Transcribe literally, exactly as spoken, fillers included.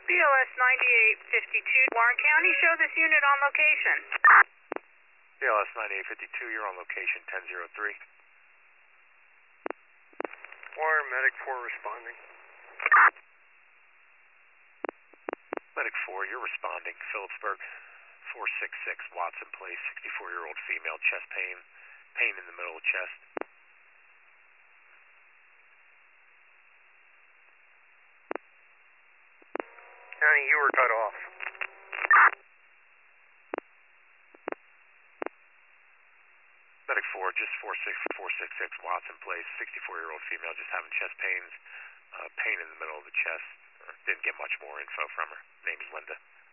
B L S ninety-eight fifty-two, Warren County, show this unit on location. B L S ninety-eight fifty-two, you're on location ten oh three. Warren, Medic four responding. Medic four, you're responding. Phillipsburg, four six six, Watson Place, sixty-four-year-old female, chest pain, pain in the middle of the chest. County, you were cut off. Medic four, just four six four six six, Watson Place, sixty-four-year-old female, just having chest pains, uh, pain in the middle of the chest. Didn't get much more info from her. Name is Linda.